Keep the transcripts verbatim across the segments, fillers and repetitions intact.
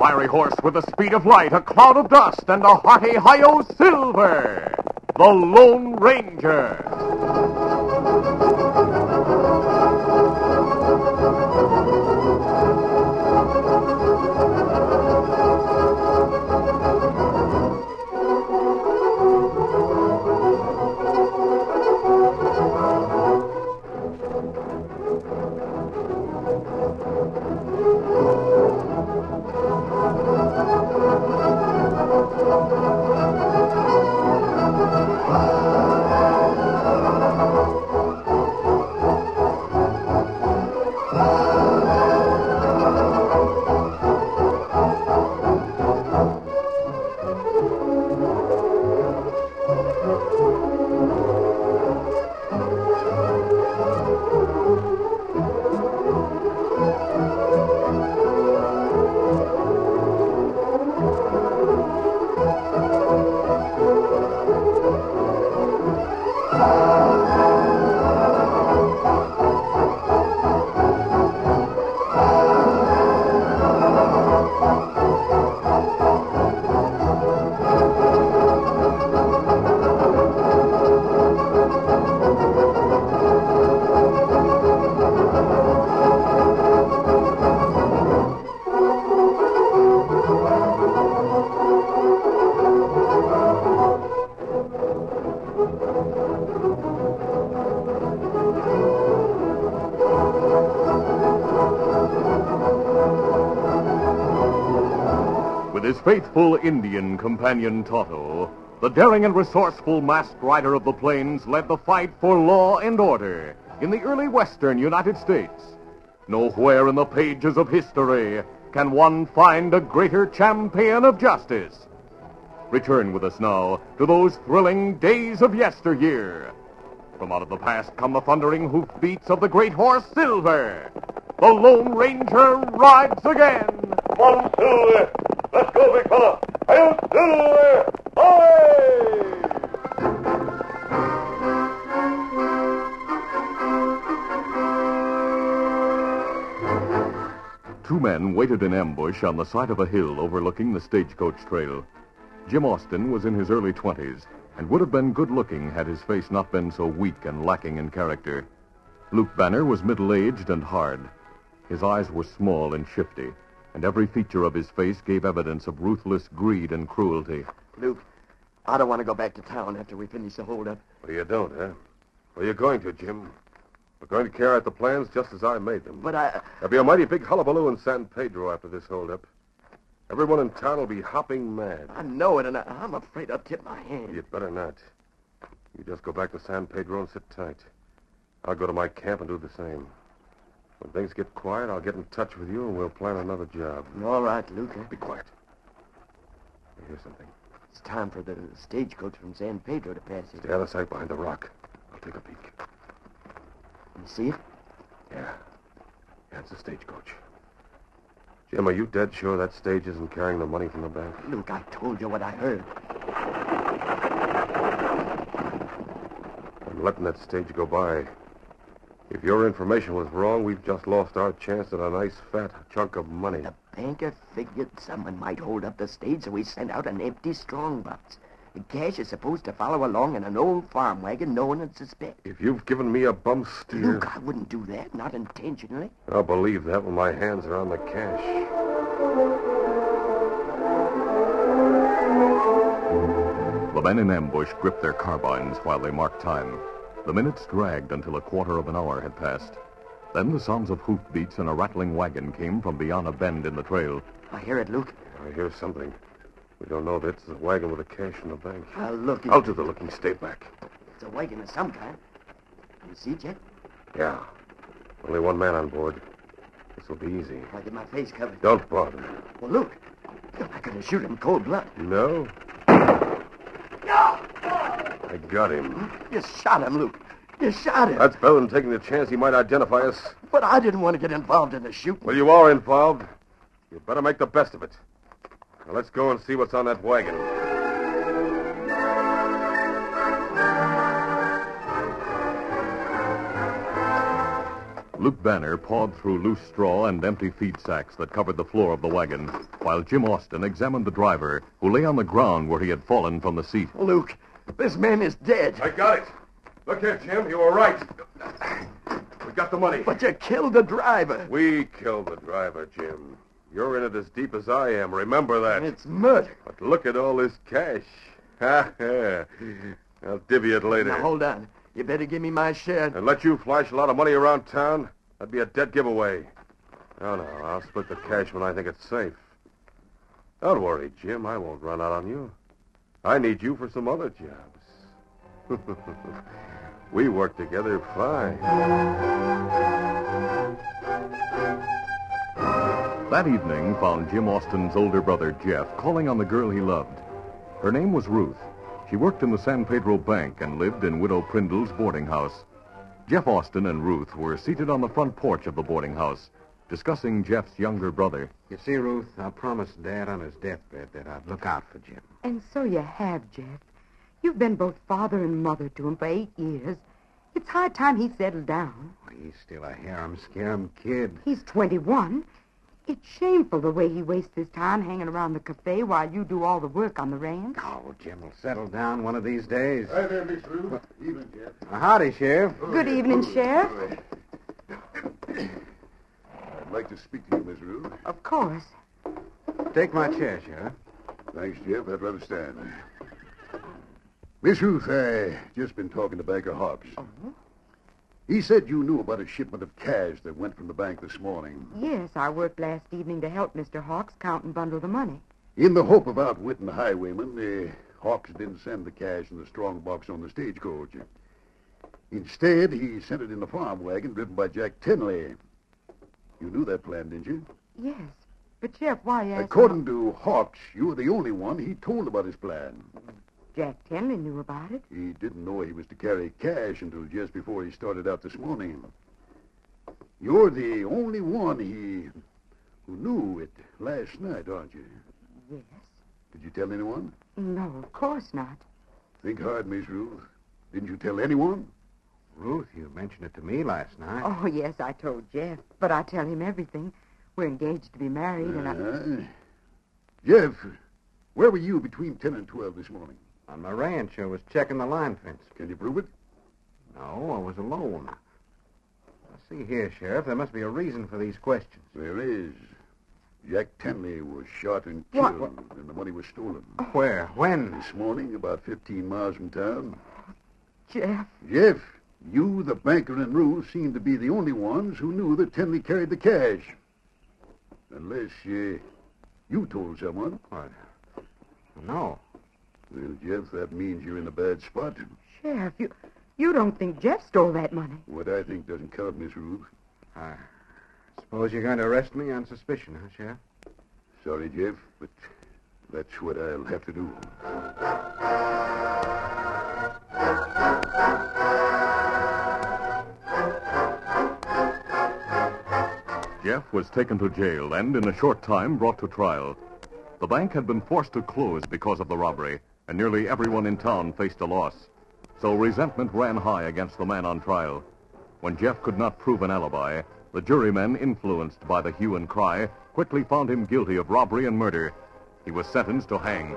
fiery horse with the speed of light, a cloud of dust, and a hearty hi-yo silver, the Lone Ranger. With his faithful Indian companion Tonto, the daring and resourceful masked rider of the plains led the fight for law and order in the early western United States. Nowhere in the pages of history can one find a greater champion of justice. Return with us now to those thrilling days of yesteryear. From out of the past come the thundering hoofbeats of the great horse Silver. The Lone Ranger rides again. Come on, Silver. Let's go, big fella. Hail, Silver! Away! Two men waited in ambush on the side of a hill overlooking the stagecoach trail. Jim Austin was in his early twenties and would have been good-looking had his face not been so weak and lacking in character. Luke Banner was middle-aged and hard. His eyes were small and shifty, and every feature of his face gave evidence of ruthless greed and cruelty. Luke, I don't want to go back to town after we finish the holdup. Well, you don't, huh? Well, you're going to, Jim. We're going to carry out the plans just as I made them. But I... There'll be a mighty big hullabaloo in San Pedro after this holdup. Everyone in town will be hopping mad. I know it, and I, I'm afraid I'll tip my hand. You'd better not. You just go back to San Pedro and sit tight. I'll go to my camp and do the same. When things get quiet, I'll get in touch with you and we'll plan another job. All right, Luke. Be quiet. I hear something. It's time for the stagecoach from San Pedro to pass it. Stay out of sight behind the rock. I'll take a peek. You see it? Yeah. Yeah, it's a stagecoach. Jim, are you dead sure that stage isn't carrying the money from the bank? Luke, I told you what I heard. I'm letting that stage go by. If your information was wrong, we've just lost our chance at a nice fat chunk of money. The banker figured someone might hold up the stage, so he sent out an empty strongbox. The cash is supposed to follow along in an old farm wagon no one would suspect. If you've given me a bum steer... Luke, I wouldn't do that, not intentionally. I'll believe that when my hands are on the cash. The men in ambush gripped their carbines while they marked time. The minutes dragged until a quarter of an hour had passed. Then the sounds of hoofbeats and a rattling wagon came from beyond a bend in the trail. I hear it, Luke. I hear something. We don't know that it's a wagon with the cash in the bank. I'll look. I'll do the looking. Stay back. It's a wagon of some kind. You see, Jet? Yeah. Only one man on board. This will be easy. I'll get my face covered. Don't bother. Well, Luke, you're not going to shoot him cold blood. No? No! I got him. You shot him, Luke. You shot him. That's better than taking the chance he might identify us. But I didn't want to get involved in the shooting. Well, you are involved. You better make the best of it. Now, let's go and see what's on that wagon. Luke Banner pawed through loose straw and empty feed sacks that covered the floor of the wagon, while Jim Austin examined the driver, who lay on the ground where he had fallen from the seat. Luke, this man is dead. I got it. Look here, Jim. You were right. We got the money. But you killed the driver. We killed the driver, Jim. You're in it as deep as I am. Remember that. It's murder. But look at all this cash. Ha ha. I'll divvy it later. Now, hold on. You better give me my share. And let you flash a lot of money around town? That'd be a dead giveaway. No, no, I'll split the cash when I think it's safe. Don't worry, Jim. I won't run out on you. I need you for some other jobs. We work together fine. That evening found Jim Austin's older brother, Jeff, calling on the girl he loved. Her name was Ruth. She worked in the San Pedro Bank and lived in Widow Prindle's boarding house. Jeff Austin and Ruth were seated on the front porch of the boarding house, discussing Jeff's younger brother. You see, Ruth, I promised Dad on his deathbed that I'd look out for Jim. And so you have, Jeff. You've been both father and mother to him for eight years. It's high time he settled down. He's still a harum-scarum kid. He's twenty-one. It's shameful the way he wastes his time hanging around the cafe while you do all the work on the ranch. Oh, Jim will settle down one of these days. Hi there, Miss Ruth. Evening, Jeff. Uh, howdy, Sheriff. Good evening, Sheriff. I'd like to speak to you, Miss Ruth. Of course. Take my chair, Sheriff. Thanks, Jeff. I'd rather stand. Miss Ruth, I just been talking to Banker Hawks. Uh-huh. He said you knew about a shipment of cash that went from the bank this morning. Yes, I worked last evening to help Mister Hawks count and bundle the money. In the hope of outwitting the highwayman, the Hawks didn't send the cash in the strong box on the stagecoach. Instead, he sent it in a farm wagon driven by Jack Tenley. You knew that plan, didn't you? Yes, but Jeff, why ask... According to Hawks, you were the only one he told about his plan. Jack Tenley knew about it. He didn't know he was to carry cash until just before he started out this morning. You're the only one he who knew it last night, aren't you? Yes. Did you tell anyone? No, of course not. Think hard, Miss Ruth. Didn't you tell anyone? Ruth, you mentioned it to me last night. Oh, yes, I told Jeff, but I tell him everything. We're engaged to be married, and I... Uh, Jeff, where were you between ten and twelve this morning? On my ranch, I was checking the line fence. Can you prove it? No, I was alone. Now, see here, Sheriff, there must be a reason for these questions. There is. Jack Tenley was shot and What? killed, and the money was stolen. Where? When? This morning, about fifteen miles from town. Jeff, Jeff, you, the banker, and Ruth seem to be the only ones who knew that Tenley carried the cash. Unless uh, you told someone. What? No. Well, Jeff, that means you're in a bad spot. Sheriff, you you don't think Jeff stole that money? What I think doesn't count, Miss Ruth. I suppose you're going to arrest me on suspicion, huh, Sheriff? Sorry, Jeff, but that's what I'll have to do. Jeff was taken to jail and, in a short time, brought to trial. The bank had been forced to close because of the robbery, and nearly everyone in town faced a loss. So resentment ran high against the man on trial. When Jeff could not prove an alibi, the jurymen, influenced by the hue and cry, quickly found him guilty of robbery and murder. He was sentenced to hang.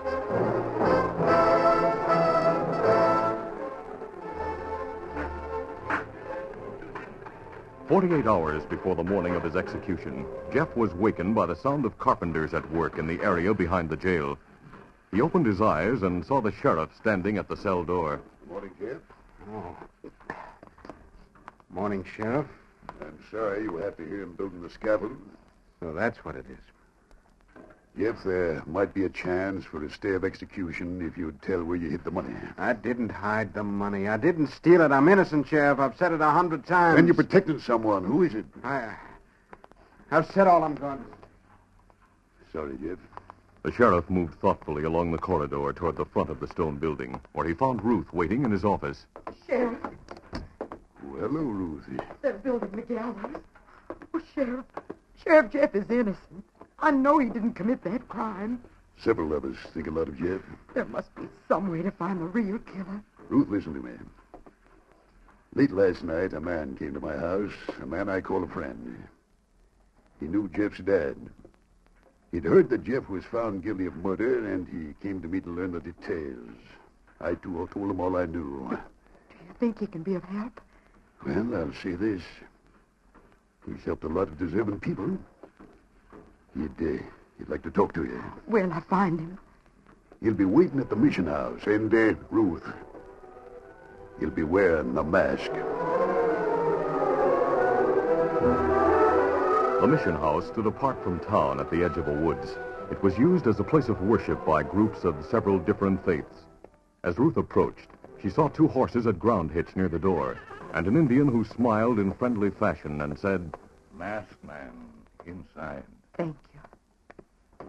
Forty-eight hours before the morning of his execution, Jeff was wakened by the sound of carpenters at work in the area behind the jail. He opened his eyes and saw the sheriff standing at the cell door. Morning, Jeff. Oh. Morning, Sheriff. I'm sorry you have to hear him building the scaffold. So that's what it is. Jeff, there might be a chance for a stay of execution if you'd tell where you hid the money. I didn't hide the money. I didn't steal it. I'm innocent, Sheriff. I've said it a hundred times. Then you're protecting someone. Who is it? I, I've said all I'm going to say. Sorry, Jeff. The sheriff moved thoughtfully along the corridor toward the front of the stone building, where he found Ruth waiting in his office. Sheriff, Oh, hello, Ruthie. they're building the gallows. Oh, Sheriff, Sheriff Jeff is innocent. I know he didn't commit that crime. Several of us think a lot of Jeff. There must be some way to find the real killer. Ruth, listen to me. Late last night, a man came to my house, a man I call a friend. He knew Jeff's dad. He'd heard that Jeff was found guilty of murder, and he came to me to learn the details. I, too, told him all I knew. Do you think he can be of help? Well, I'll say this. He's helped a lot of deserving people. He'd, uh, he'd like to talk to you. Where'll I find him? He'll be waiting at the mission house. And, uh, Ruth, he'll be wearing a mask. The mission house stood apart from town at the edge of the woods. It was used as a place of worship by groups of several different faiths. As Ruth approached, she saw two horses at ground hitch near the door, and an Indian who smiled in friendly fashion and said, Masked man, inside. Thank you.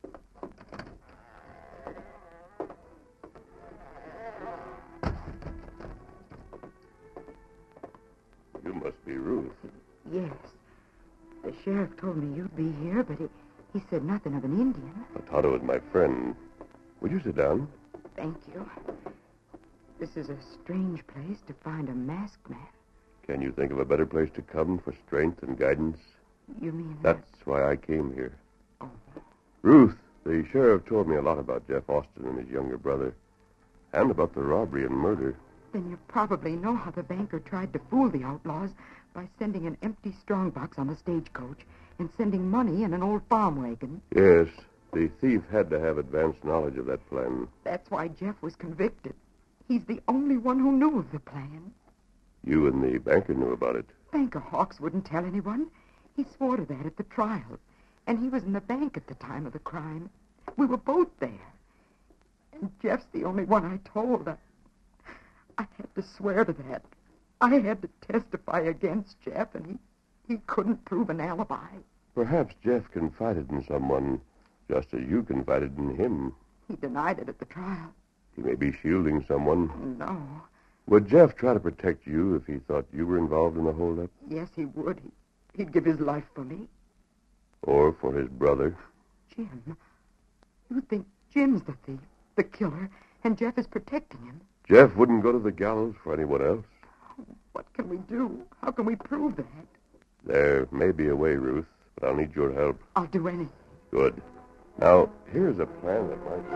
You must be Ruth. Yes. The sheriff told me you'd be here, but he, he said nothing of an Indian. Tonto is my friend. Would you sit down? Thank you. This is a strange place to find a masked man. Can you think of a better place to come for strength and guidance? You mean that? That's why I came here. Oh. Ruth, the sheriff told me a lot about Jeff Austin and his younger brother, and about the robbery and murder. Then you probably know how the banker tried to fool the outlaws by sending an empty strongbox on the stagecoach and sending money in an old farm wagon. Yes, the thief had to have advanced knowledge of that plan. That's why Jeff was convicted. He's the only one who knew of the plan. You and the banker knew about it. Banker Hawks wouldn't tell anyone. He swore to that at the trial. And he was in the bank at the time of the crime. We were both there. And Jeff's the only one I told. I, I had to swear to that. I had to testify against Jeff, and he, he couldn't prove an alibi. Perhaps Jeff confided in someone, just as you confided in him. He denied it at the trial. He may be shielding someone. No. Would Jeff try to protect you if he thought you were involved in the holdup? Yes, he would. He, he'd give his life for me. Or for his brother? Jim. You think Jim's the thief, the killer, and Jeff is protecting him? Jeff wouldn't go to the gallows for anyone else. What can we do? How can we prove that? There may be a way, Ruth, but I'll need your help. I'll do anything. Good. Now, here's a plan that might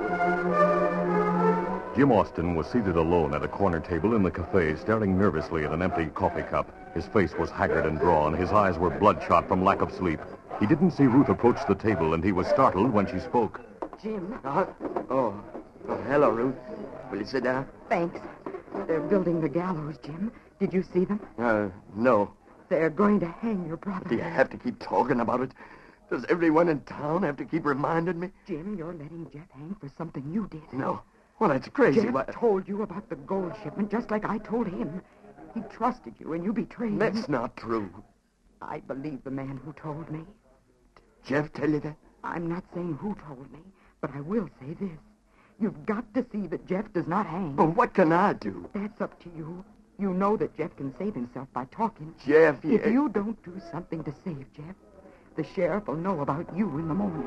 work. Jim Austin was seated alone at a corner table in the cafe, staring nervously at an empty coffee cup. His face was haggard and drawn. His eyes were bloodshot from lack of sleep. He didn't see Ruth approach the table, and he was startled when she spoke. Jim? Uh, oh. oh, hello, Ruth. Will you sit down? Thanks. They're building the gallows, Jim. Did you see them? Uh, no. They're going to hang your brother. Do you have to keep talking about it? Does everyone in town have to keep reminding me? Jim, you're letting Jeff hang for something you did. No. Well, that's crazy. Jeff Why... told you about the gold shipment just like I told him. He trusted you, and you betrayed him. That's not true. I believe the man who told me. Jeff tell you that? I'm not saying who told me, but I will say this. You've got to see that Jeff does not hang. Well, what can I do? That's up to you. You know that Jeff can save himself by talking. Jeff, he... If you don't do something to save Jeff, the sheriff will know about you in the morning.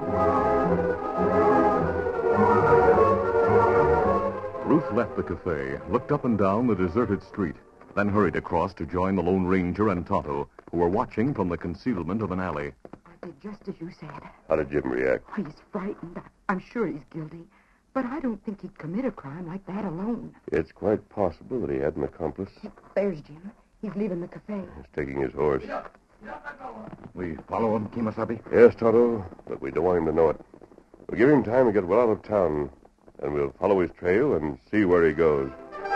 Ruth left the cafe, looked up and down the deserted street, then hurried across to join the Lone Ranger and Tonto, who were watching from the concealment of an alley. I did just as you said. How did Jim react? Oh, he's frightened. I'm sure he's guilty. But I don't think he'd commit a crime like that alone. It's quite possible that he had an accomplice. There's Jim. He's leaving the cafe. He's taking his horse. We follow him, Kimasabi? Yes, Tonto, but we don't want him to know it. We'll give him time to get well out of town, and we'll follow his trail and see where he goes.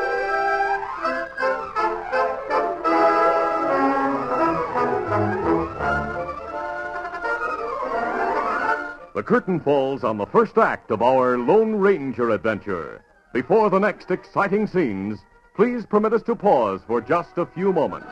The curtain falls on the first act of our Lone Ranger adventure. Before the next exciting scenes, please permit us to pause for just a few moments.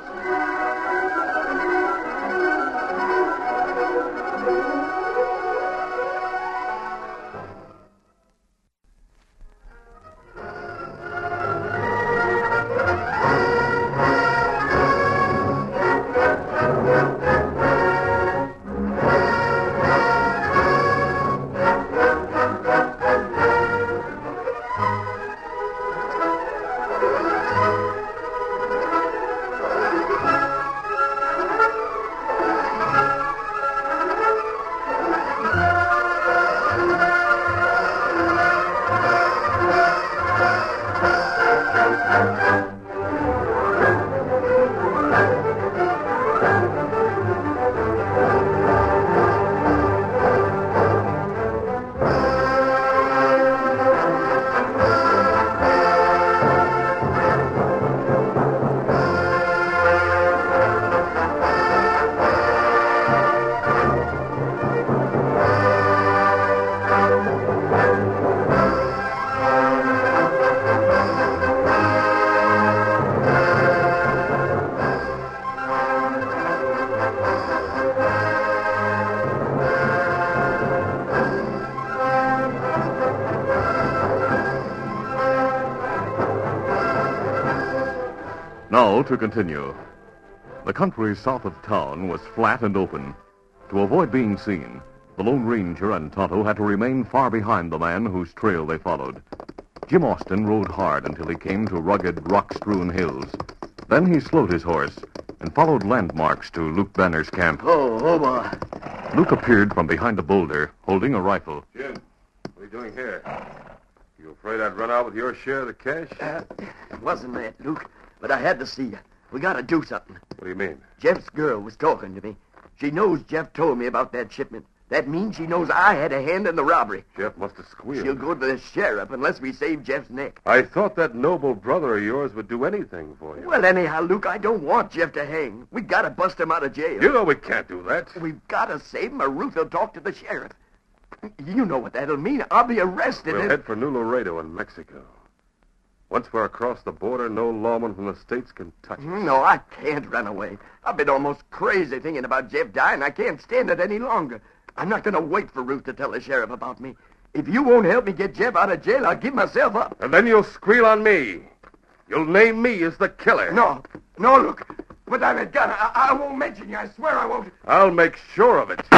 Now to continue. The country south of town was flat and open. To avoid being seen, the Lone Ranger and Tonto had to remain far behind the man whose trail they followed. Jim Austin rode hard until he came to rugged, rock-strewn hills. Then he slowed his horse and followed landmarks to Luke Banner's camp. Oh, oh, boy. Luke appeared from behind a boulder, holding a rifle. Jim, what are you doing here? You afraid I'd run out with your share of the cash? Uh, it wasn't that, Luke, but I had to see you. We got to do something. What do you mean? Jeff's girl was talking to me. She knows Jeff told me about that shipment. That means she knows I had a hand in the robbery. Jeff must have squealed. She'll go to the sheriff unless we save Jeff's neck. I thought that noble brother of yours would do anything for you. Well, anyhow, Luke, I don't want Jeff to hang. We got to bust him out of jail. You know we can't do that. We've got to save him or Ruth will talk to the sheriff. You know what that'll mean. I'll be arrested. We'll and... head for New Laredo in Mexico. Once we're across the border, no lawman from the States can touch us. No, I can't run away. I've been almost crazy thinking about Jeff dying. I can't stand it any longer. I'm not going to wait for Ruth to tell the sheriff about me. If you won't help me get Jeff out of jail, I'll give myself up. And then you'll squeal on me. You'll name me as the killer. No, no, Luke. Put down that gun. I, I won't mention you. I swear I won't. I'll make sure of it.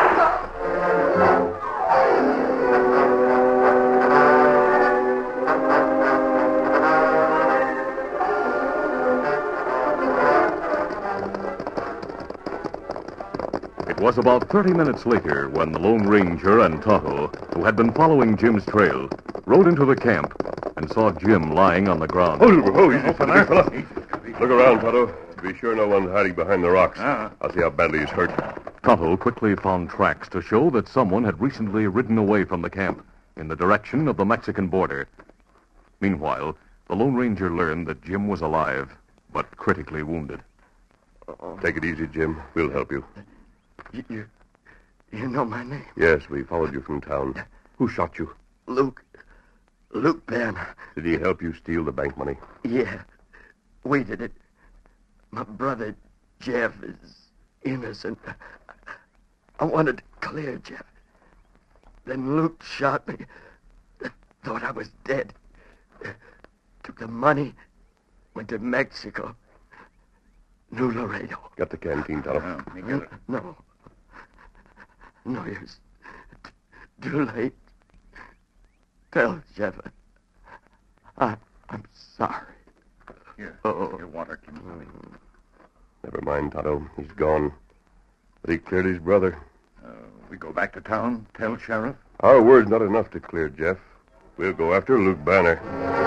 It was about thirty minutes later when the Lone Ranger and Tonto, who had been following Jim's trail, rode into the camp and saw Jim lying on the ground. Oh, oh, easy, big fella. Look around, Tonto. Be sure no one's hiding behind the rocks. Ah. I'll see how badly he's hurt. Tonto quickly found tracks to show that someone had recently ridden away from the camp in the direction of the Mexican border. Meanwhile, the Lone Ranger learned that Jim was alive, but critically wounded. Take it easy, Jim. We'll help you. You, you, you know my name. Yes, we followed you from town. Who shot you? Luke. Luke Banner. Did he help you steal the bank money? Yeah. We did it. My brother, Jeff, is innocent. I wanted to clear Jeff. Then Luke shot me. Thought I was dead. Took the money. Went to Mexico. New Laredo. Got the canteen, Tonto. Oh, me get it. No. No use. T- too late. Tell Jeff. I, I'm sorry. Here, Oh. your water, Kim. Never mind, Tonto. He's gone. But he cleared his brother. Uh, we go back to town, tell Sheriff. Our word's not enough to clear Jeff. We'll go after Luke Banner.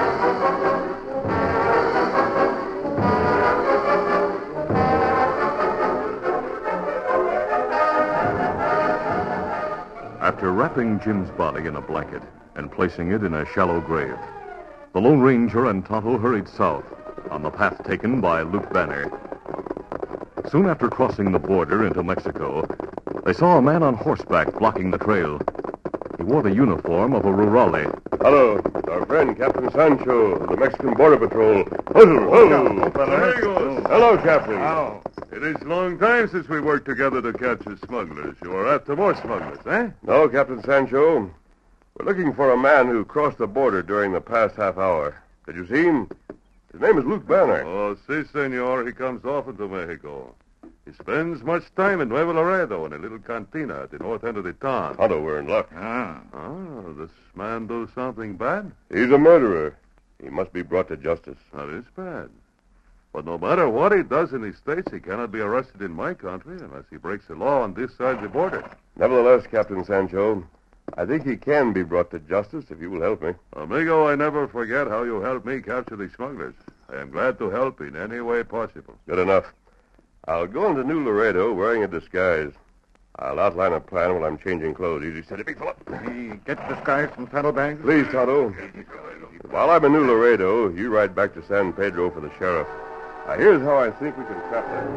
After wrapping Jim's body in a blanket and placing it in a shallow grave, the Lone Ranger and Tonto hurried south on the path taken by Luke Banner. Soon after crossing the border into Mexico, they saw a man on horseback blocking the trail. He wore the uniform of a rurale. Hello, our friend Captain Sancho of the Mexican Border Patrol. Hello, hello. Hello, Captain. How? It is a long time since we worked together to catch the smugglers. You are after more smugglers, eh? No, Captain Sancho. We're looking for a man who crossed the border during the past half hour. Did you see him? His name is Luke Banner. Oh, si, senor. He comes often to Mexico. He spends much time in Nuevo Laredo in a little cantina at the north end of the town. Tonto, we're in luck. Ah. Ah, this man do something bad? He's a murderer. He must be brought to justice. That is bad. But no matter what he does in the States, he cannot be arrested in my country unless he breaks the law on this side of the border. Nevertheless, Captain Sancho, I think he can be brought to justice if you will help me. Amigo, I never forget how you helped me capture the smugglers. I am glad to help in any way possible. Good enough. I'll go into New Laredo wearing a disguise. I'll outline a plan while I'm changing clothes. Easy, steady, big fella. We get disguised from saddlebags? Please, Tonto. While I'm in New Laredo, you ride back to San Pedro for the sheriff. Now, here's how I think we can trap that.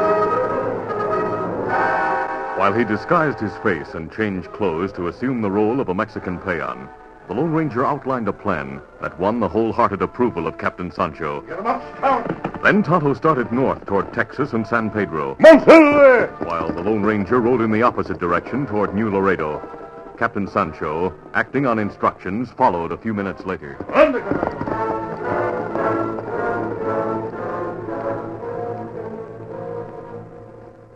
While he disguised his face and changed clothes to assume the role of a Mexican peon, the Lone Ranger outlined a plan that won the wholehearted approval of Captain Sancho. Get him up, Scout! Then Tonto started north toward Texas and San Pedro, Monsilve! while the Lone Ranger rode in the opposite direction toward New Laredo. Captain Sancho, acting on instructions, followed a few minutes later.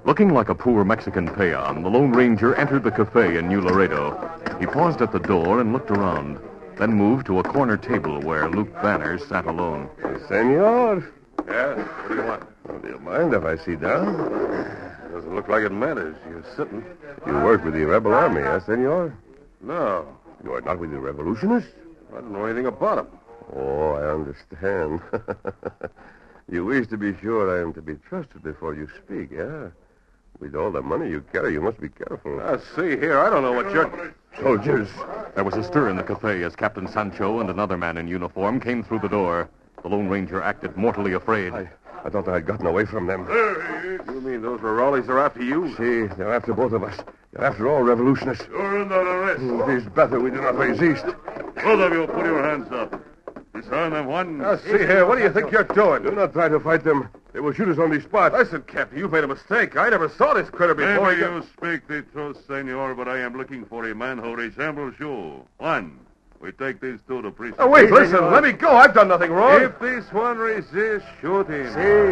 Looking like a poor Mexican peon, the Lone Ranger entered the cafe in New Laredo. He paused at the door and looked around, then moved to a corner table where Luke Banner sat alone. Senor. Yeah? What do you want? Oh, do you mind if I sit down? Doesn't look like it matters. You're sitting. You work with the rebel army, eh, senor? No. You are not with the revolutionists? I don't know anything about him. Oh, I understand. You wish to be sure I am to be trusted before you speak, yeah? With all the money you carry, you must be careful. Now, see here, I don't know what you're... Soldiers. There was a stir in the cafe as Captain Sancho and another man in uniform came through the door. The Lone Ranger acted mortally afraid. I, I thought I had gotten away from them. You mean those Rurales are after you? See, they're after both of us. They're after all revolutionists. You're under arrest. It is better we do not resist. Both of you, put your hands up. Disarm them one. Now, see here, what do you think you're doing? Do not try to fight them. They will shoot us on the spot. Listen, Captain, you've made a mistake. I never saw this critter before. Maybe you speak the truth, senor, but I am looking for a man who resembles you. One. We take these two to prison. Oh, wait, listen, let me go. I've done nothing wrong. If this one resists, shoot him.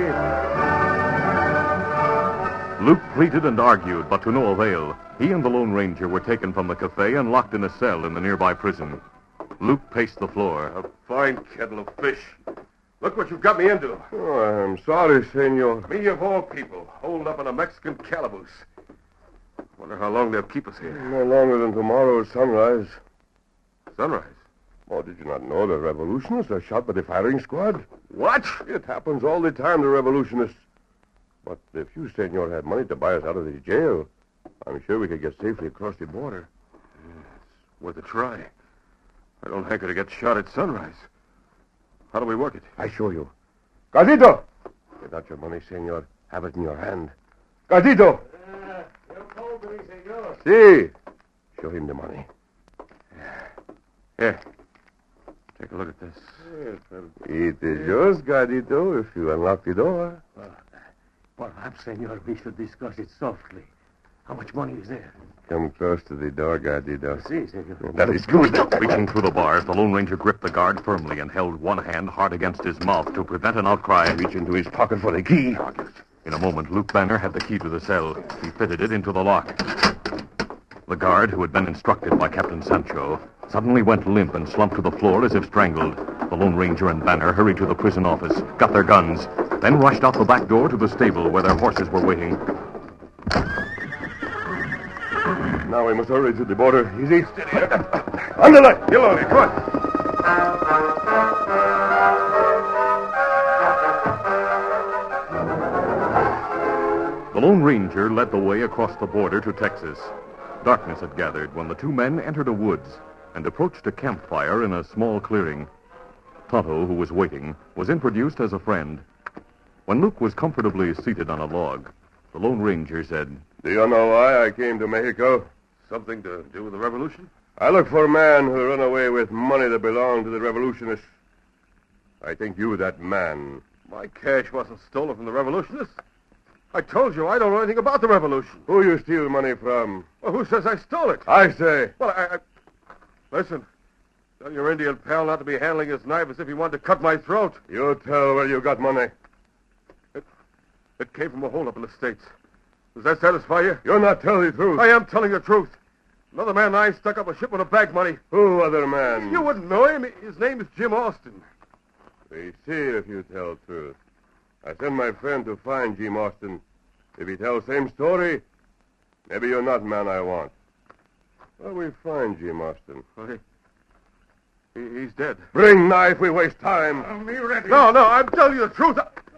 Luke pleaded and argued, but to no avail. He and the Lone Ranger were taken from the cafe and locked in a cell in the nearby prison. Luke paced the floor. A fine kettle of fish. Look what you've got me into. Oh, I'm sorry, senor. Me of all people, holed up in a Mexican calaboose. Wonder how long they'll keep us here. No longer than tomorrow's sunrise. Sunrise? Oh, did you not know the revolutionists are shot by the firing squad? What? It happens all the time to revolutionists. But if you, senor, had money to buy us out of the jail, I'm sure we could get safely across the border. Yeah, it's worth a try. I don't hanker to get shot at sunrise. How do we work it? I show you. Gardito! Get out your money, senor. Have it in your hand. Gardito! See. Show him the money. Here. Take a look at this. It is yours, Gardito, if you unlock the door. Perhaps, senor, we should discuss it softly. How much money is there? Come close to the door, Gardito. Si, senor. That is good. Reaching through the bars, the Lone Ranger gripped the guard firmly and held one hand hard against his mouth to prevent an outcry. Reach into his pocket for the key. In a moment, Luke Banner had the key to the cell. He fitted it into the lock. The guard, who had been instructed by Captain Sancho, suddenly went limp and slumped to the floor as if strangled. The Lone Ranger and Banner hurried to the prison office, got their guns, then rushed out the back door to the stable where their horses were waiting. Now we must hurry to the border. Easy. Steady. Underlay. Yellow. Come on. The Lone Ranger led the way across the border to Texas. Darkness had gathered when the two men entered a woods and approached a campfire in a small clearing. Tonto, who was waiting, was introduced as a friend. When Luke was comfortably seated on a log, the Lone Ranger said, Do you know why I came to Mexico? Something to do with the revolution? I look for a man who ran away with money that belonged to the revolutionists. I think you that man. My cash wasn't stolen from the revolutionists. I told you I don't know anything about the revolution. Who you steal money from? Well, who says I stole it? I say. Well, I... I... Listen, tell your Indian pal not to be handling his knife as if he wanted to cut my throat. You tell where you got money. It, it came from a holdup in the States. Does that satisfy you? You're not telling the truth. I am telling the truth. Another man and I stuck up a shipment of bag money. Who other man? You wouldn't know him. His name is Jim Austin. We see if you tell truth. I send my friend to find Jim Austin. If he tells same story, maybe you're not man I want. Well, we find Jim Austin. Well, he, he, he's dead. Bring knife. We waste time. Oh, me ready. No, no, I'm telling you the truth.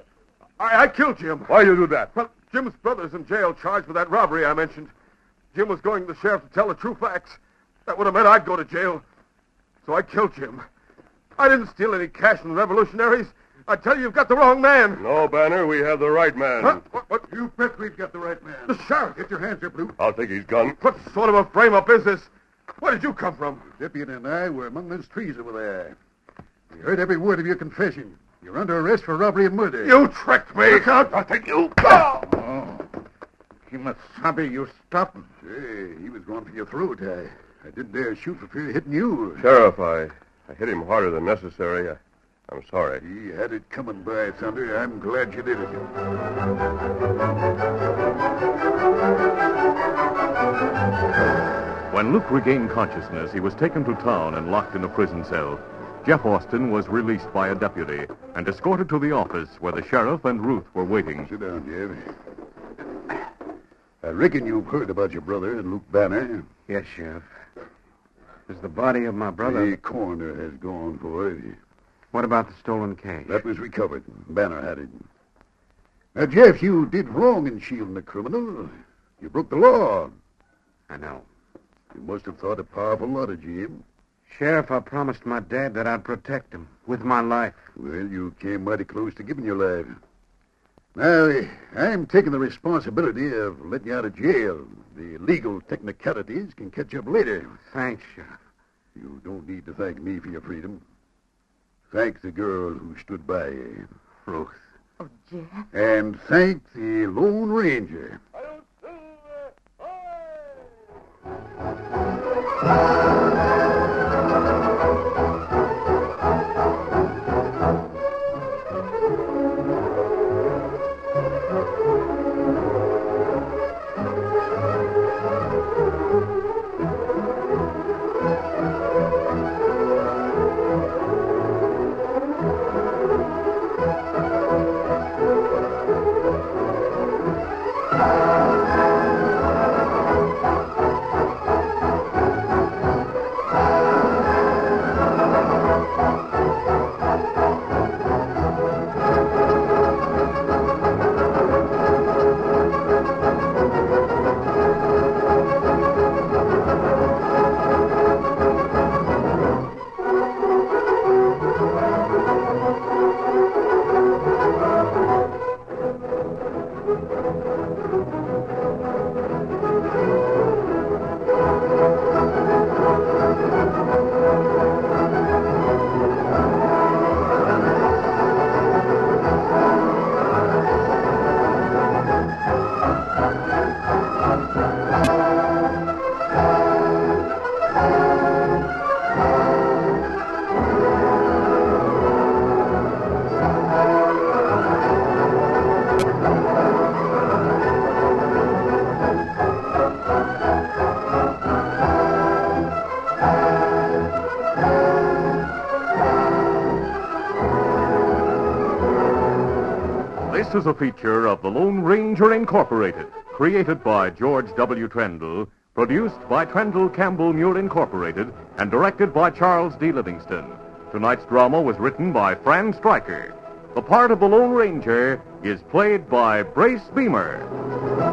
I, I killed Jim. Why you do that? Well, Jim's brother's in jail charged with that robbery I mentioned. Jim was going to the sheriff to tell the true facts. That would have meant I'd go to jail. So I killed Jim. I didn't steal any cash from the revolutionaries. I tell you, you've got the wrong man. No, Banner, we have the right man. Huh? What, what? You bet we've got the right man. The sheriff. Get your hands up, Luke. I'll take his gun. What sort of a frame-up is this? Where did you come from? The deputy and I were among those trees over there. We heard every word of your confession. You're under arrest for robbery and murder. You tricked me. Look out. I'll take you. Oh. Oh. Kimasabi, you stop him. Hey, he was going for your throat. I, I didn't dare shoot for fear of hitting you. Sheriff, I, I hit him harder than necessary. I, I'm sorry. He had it coming by, Thunder. I'm glad you did it. When Luke regained consciousness, he was taken to town and locked in a prison cell. Jeff Austin was released by a deputy and escorted to the office where the sheriff and Ruth were waiting. Sit down, Jeff. I reckon you've heard about your brother and Luke Banner. Yes, Sheriff. Is the body of my brother... The coroner has gone for it. What about the stolen cash? That was recovered. Banner had it. Now, Jeff, you did wrong in shielding the criminal. You broke the law. I know. You must have thought a powerful lot of Jim. Sheriff, I promised my dad that I'd protect him with my life. Well, you came mighty close to giving your life. Now, I'm taking the responsibility of letting you out of jail. The legal technicalities can catch up later. Thanks, Sheriff. You don't need to thank me for your freedom. Thank the girl who stood by you. Ruth. Oh, Jeff. And thank the Lone Ranger. This is a feature of the Lone Ranger Incorporated, created by George W. Trendle, produced by Trendle Campbell Muir Incorporated, and directed by Charles D. Livingston. Tonight's drama was written by Fran Stryker. The part of the Lone Ranger is played by Brace Beamer.